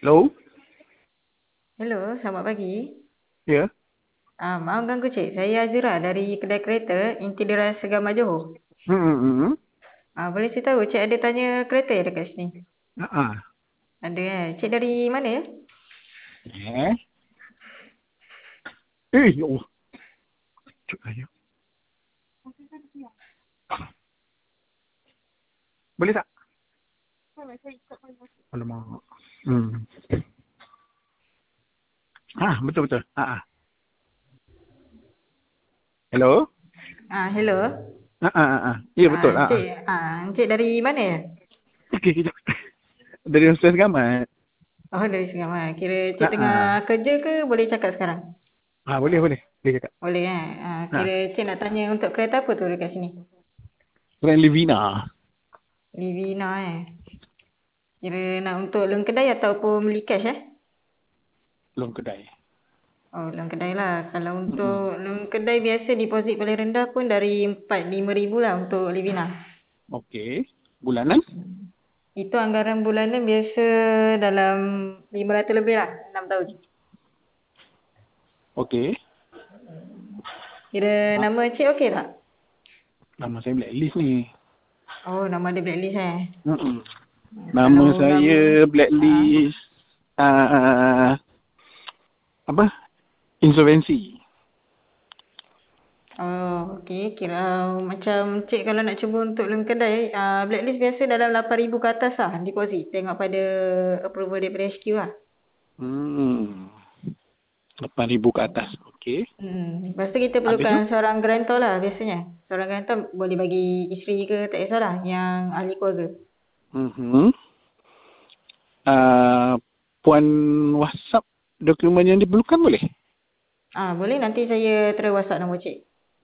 Hello? Hello, selamat pagi. Ya? Maaf ganggu cik, saya Azira dari kedai kereta Intidera Segamat Johor. Boleh saya tahu cik ada tanya kereta ya dekat sini? Ah. Ada Cik dari mana ya? Eh? Ya Allah. Cuk ayo. Boleh tak? Alamak. Betul-betul. Hello? Hello. Ya, betul. Cik dari mana ya? Okey, kejap. Dari Ustaz Gamat. Oh, dari Segamat. Kira cik Ah. tengah kerja ke boleh cakap sekarang? Boleh, boleh. Boleh cakap. Boleh kira cik nak tanya untuk kereta apa tu dekat sini? Grand Livina. Livina Kira nak untuk loan kedai ataupun beli cash Long kedai. Oh, loan kedai lah. Kalau untuk Mm-mm. loan kedai biasa deposit paling rendah pun dari 4-5 ribu lah untuk Livina. Okey. Bulanan? Itu anggaran bulanan biasa dalam 500 lebih lah, 6 tahun. Okey. Kira nama cik okey tak? Nama saya Blacklist ni. Oh, nama dia blacklist Mm-mm. Nama Kalau nama, saya ah, Blacklist. Apa? Insolvency. oh okey. Kira macam cik kalau nak cuba untuk loan kedai, blacklist biasa dalam 8,000 ke atas lah deposit. Tengok pada approval daripada HQ lah. 8,000 ke atas. Okey. Lepas tu kita Habis tu? perlukan seorang garantor lah biasanya. Seorang garantor boleh bagi isteri ke tak kisahlah, yang ahli keluarga. Mhm. Puan WhatsApp dokumen yang diperlukan boleh? Boleh nanti saya try WhatsApp nombor cik.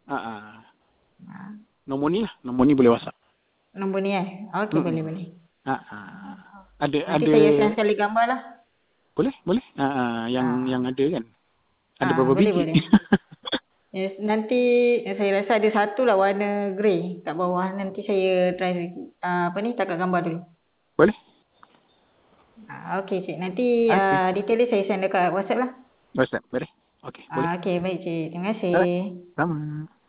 Nombor ni lah. Nombor ni boleh WhatsApp. Nombor ni okey, boleh boleh. Nanti Ada saya send sekali gambar lah. boleh, boleh. Yang ada kan. Ada berapa Boleh biji? boleh. Yes, nanti saya rasa ada satu lah warna grey kat bawah. Nanti saya try tangkap gambar dulu. Boleh. Okey cik. Nanti Okey. detail dia saya send dekat WhatsApp lah. WhatsApp boleh. Okey, boleh. Okey baik cik. Terima Alright. kasih. Sama.